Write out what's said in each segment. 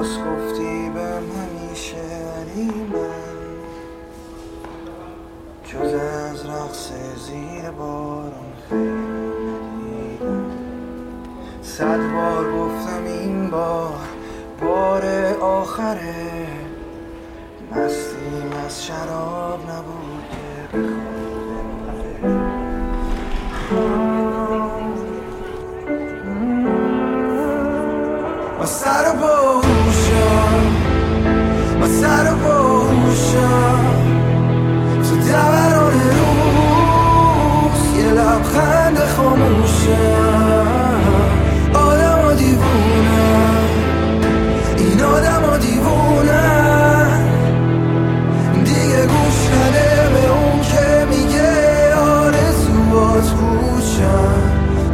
درست گفتی بهم همیشه، ولی من جز از رقص زیر بارون خیلی ندیدم. 100 بار گفتم این بار آخره، مستیم از شراب نبود که بخواد من سر و باهوشم تو دوران روز، یه لبخند خاموشم. آدم ها دیوونن، این آدم ها دیوونن، دیگه گوش نده به اون که میگه آرزوات پوچن.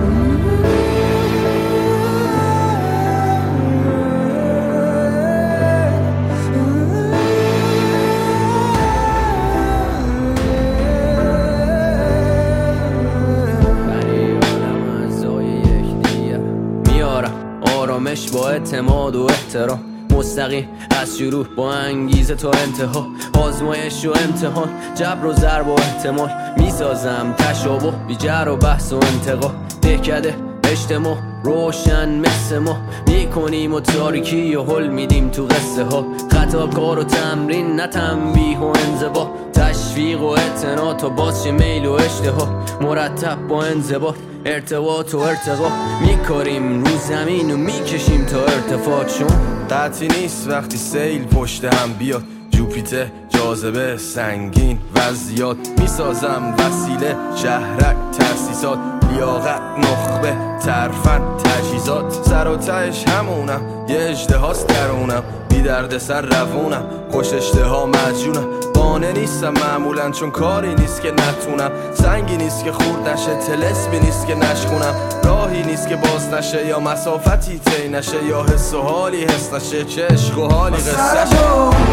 آرامش با اعتماد و احترام، مستقیم از شروع با انگیزه تا انتها، آزمایش و امتحان، جبر و ضرب و احتمال، میسازم تشابه بی جر و بحث و انتقا. دهکده اجتماع روشن مثل ما، میکنیم و تاریکی و حل میدیم تو قصه ها. خطا کار و تمرین نه تنبیه و انزوا، تشویق و اعتنا تا باز شه میل و اشتها. مرتب با انضباط ارتباط و ارتقا، میکاریم رو زمین و میکشیم تا ارتفاع. چون قطعی نیست وقتی سیل پشت هم بیاد، جوپیتر جاذبه سنگین و زیاد، میسازم وسیله شهرک تأسیسات، لیاقت نخبه ترفند تجهیزات. سر و تهش همونم، یه اژدهاست درونم، بی درد سر روونم، خوش اشتها مجنونم. قانع نیستم معمولا چون کاری نیست که نتونم، سنگی نیست که خورد نشه، طلسمی نیست که نشخونم، راهی نیست که باز نشه، یا مسافتی طی نشه، یا حس و حالی حس نشه، چه عشق و حالی قصه شه.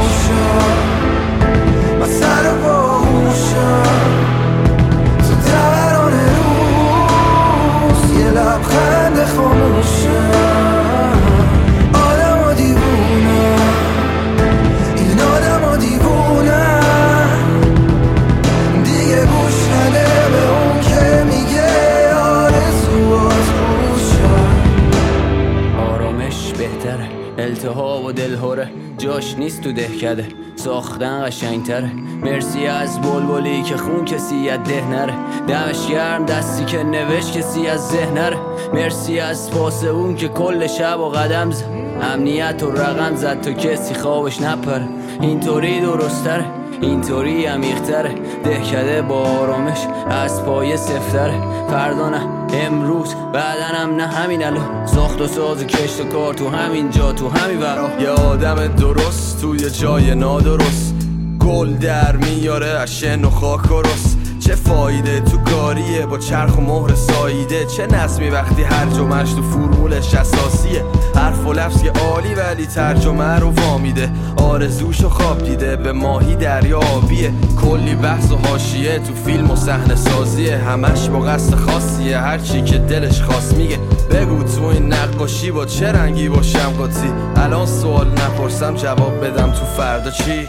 من سر و باهوشم تو دوران روز، یه لبخند خاموشم. آدم ها دیوونن، این آدم ها دیوونن، دیگه گوش نده به اون که میگه آرزوات پوچن. آرامش بهتره، التهاب و دلهوره جاش نیست تو دهکده، ساختن قشنگتره. مرسی از بلبلی که خون کسی از ده نره، دمش گرم دستی که نوشت کسی از ذهن نره. مرسی از پاس اون که کل شب و قدم زد، امنیت و رقم زد تا کسی خوابش نپره. اینطوری درستره، اینطوری عمیق‌تره، دهکده با آرامش از پایه سفتره. فردا نه امروز، بعدنم نه همین الان، ساخت و ساز و کشت و کار تو همین جا تو همین ورا. یه آدم درست توی جای نادرست، گل در میاره از شن و خاک و رس. چه فایده تو کاریه با چرخ و مهر ساییده، چه نظمی وقتی هر جمعش تو فرمولش اساسیه. حرف و لفظ که عالی ولی ترجمه رو وامیده، آرزوشو خواب دیده به ماهی دریا آبیه. کلی بحث و حاشیه تو فیلم و صحنه سازیه، همش با قصد خاصیه، هرچی که دلش خواست میگه. بگو تو این نقاشی با چه رنگی باشم قاطی، الان سوال نپرسم جواب بدم تو فردا چی.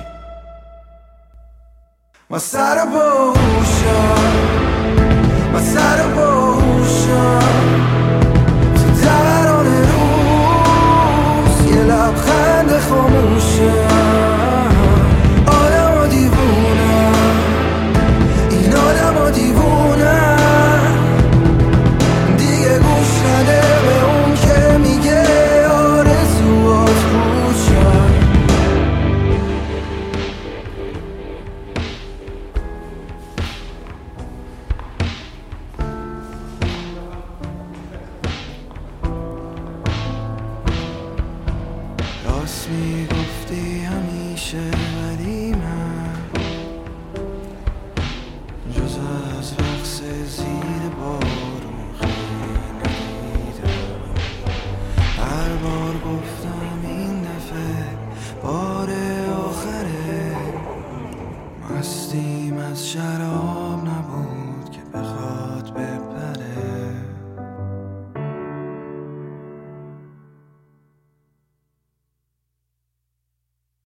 من سر و باهوشم، من سر و باهوشم تو دوران روز، یه لبخند خاموشم. آدم ها دیوونن، این آدم ها دیوونن، دیگه گوش نده به اون که میگه آرزوات پوچن. راست میگفتی همیشه،